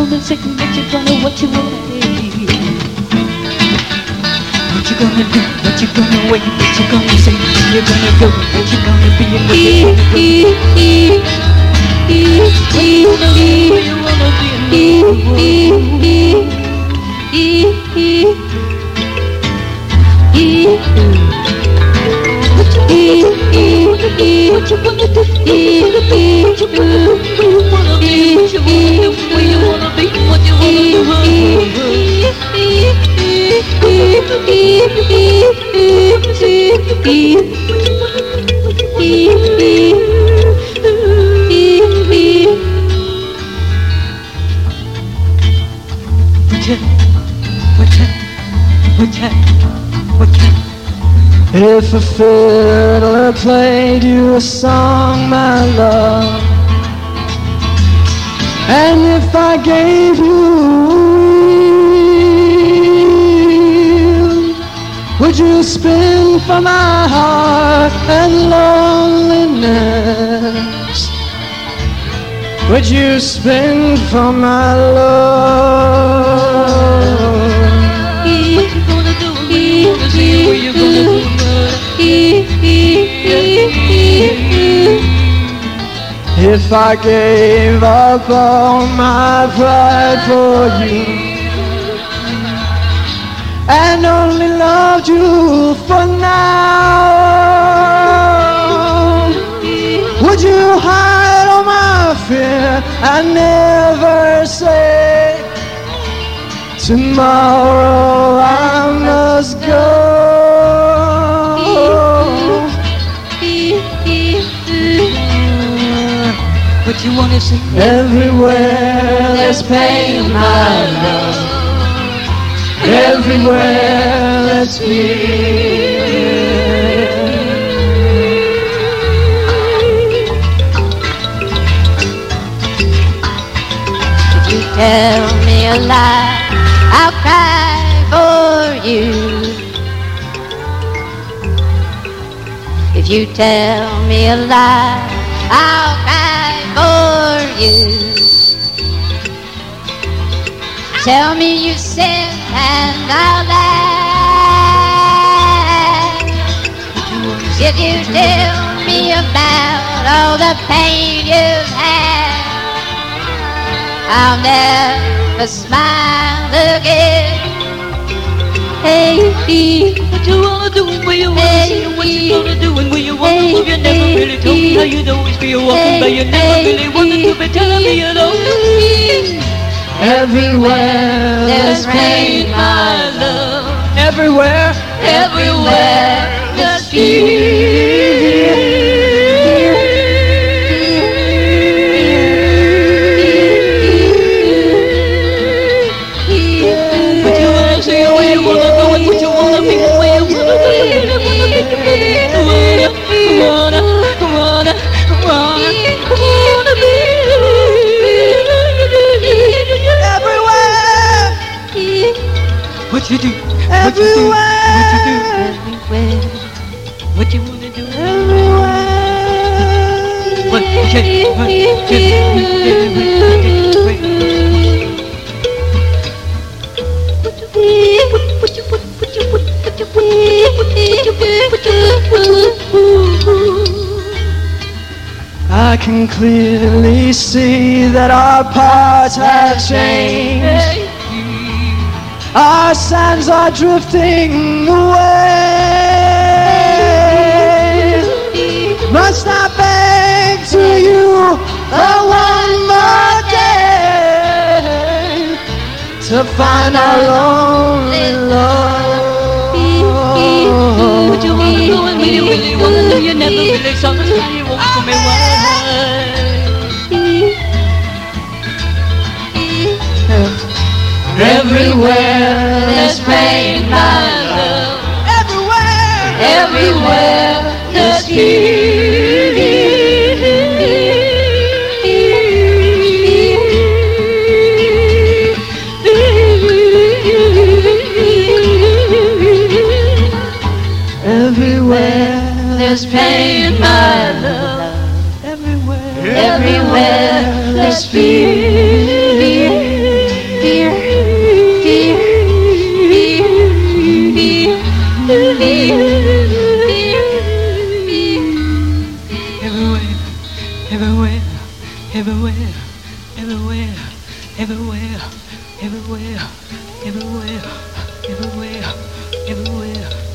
gonna say, what you gonna say? What you gonna do? What you gonna wait? What you gonna say? Where you gonna go? What you gonna be? And where you gonna go? Where you wanna be? What you wanna do? What you wanna be? What you wanna do? Where you wanna be? What you wanna do? If a fiddler played you a song, my love, and if I gave you a wheel, would you spin for my heart and loneliness? Would you spin for my love? What you gonna do? Where you gonna do? If I gave up all my pride for you and only loved you for now, would you hide all my fear and never say, tomorrow I must go? What you wanna say? Everywhere there's pain, my love. Everywhere there's fear. If you tell me a lie, I'll cry for you. If you tell me a lie, I'll cry for you. Tell me you sinned and I'll laugh. If you tell me about all the pain you've had, I'll never smile again. Hey, what you wanna do? Where you wanna see? What you gonna do? And where you wanna move? You never really told me how you'd always be walking by. You never really wanted to be telling me you don't. Everywhere there's pain, my love. everywhere, Everywhere there's fear. What you do? everywhere, What you wanna do? everywhere. What I can clearly see that our paths have changed. Our sands are drifting away. Must I beg to you for one more day to find our lonely love? What you wanna do and what you really wanna do? You never really saw the sky. You won't tell me why. Everywhere There's pain, my love. Everywhere there's everywhere there's pain, my love. everywhere Everywhere there's fear. everywhere, everywhere, everywhere, everywhere, everywhere, everywhere, everywhere.